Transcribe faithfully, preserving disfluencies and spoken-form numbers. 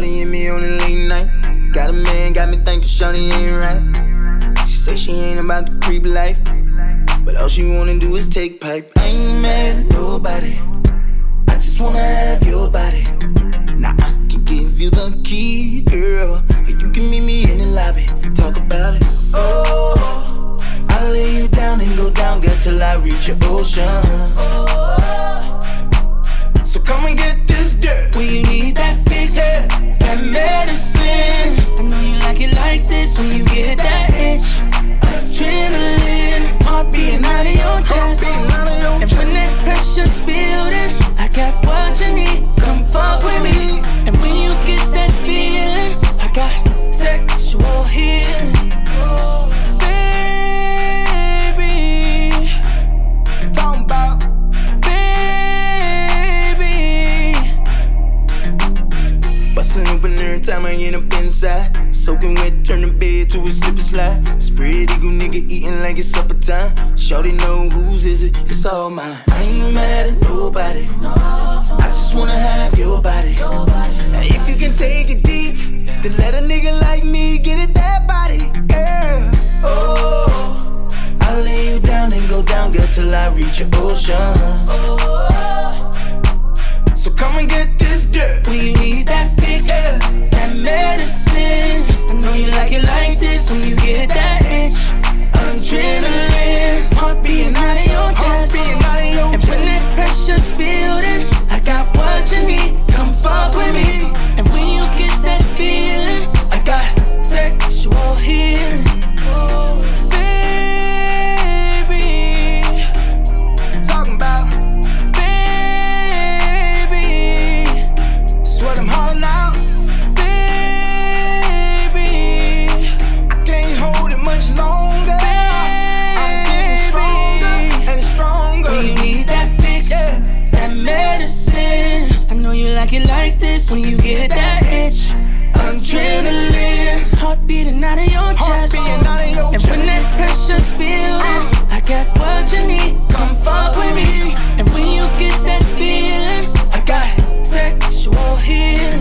Shawty and me on a late night. Got a man, got me thinking Shawty ain't right. She say she ain't about the creep life, but all she wanna do is take pipe. I ain't mad at nobody, I just wanna have your body. Now I can give you the key, girl, and you can meet me in the lobby. Talk about it. Oh, I'll lay you down and go down, girl, till I reach your ocean. Oh, so come and get this dirt. When you need that fix, yeah, that medicine. I know you like it like this. When you get that itch, adrenaline, heart beating out of your chest. And when that pressure's building, I got what you need. Come fuck with me. And when you get that feeling, I got sexual healing. Baby, Talking about bustin' open every time I get up inside. Soaking wet, turn the bed to a slip and slide. Spread eagle nigga eating like it's supper time. Shawty know whose is it, it's all mine. I ain't mad at nobody, I just wanna have your body. Now if you can take it deep, then let a nigga like me get it that body, girl. Oh, I'll lay you down and go down, girl, till I reach your ocean. Oh, so come and get this dirt. when you need that fix, Yeah, that medicine. I know you like it like this. When you get that itch, adrenaline, heart beating out of your heart chest. beating out of your And when that pressure's building, I got what you need. Come fuck with me. And when you get that feeling, I got sexual healing. Oh, baby, talking about. baby, That's what I'm hollering out. baby, I can't hold it much longer. I'm getting stronger and stronger. when you need that fix, Yeah, that medicine. I know you like it like this. When you get that itch, adrenaline, heart beating out of your heart chest. beating out of your And when that pressure's building, I got what you need. Come fuck with me. And when you get that feeling, I got sexual healing.